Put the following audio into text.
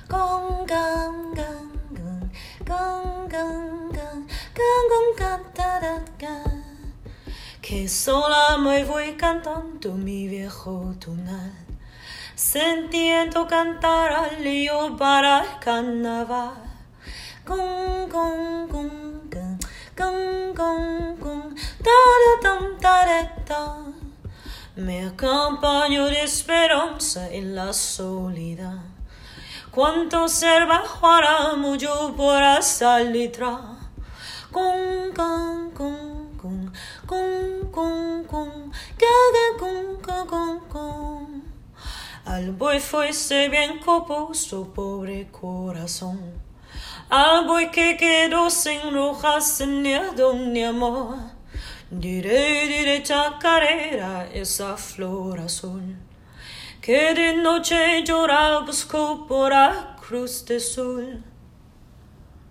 Gong, gong, gong, gong, gong, gong, gong, gong, gong, da, da, da. Que sola me voy cantando mi viejo tonal. Sentiendo cantar al lío para el carnaval. Gong, gong, gong, gong, gong, gong, gong, da, da, da, da. Me acompaño de esperanza en la soledad. Cuánto serva Juana mucho por salitre. Gong, gong, gong, gong, gong, gong, gong, gaga, gong, gong, gong, gong. Al buey fuese bien coposo, pobre corazón. Al buey que quedó sin rojas, sin miedo ni amor. Diré chacarera esa flor azul, que de noche llora buscó por la cruz de sol.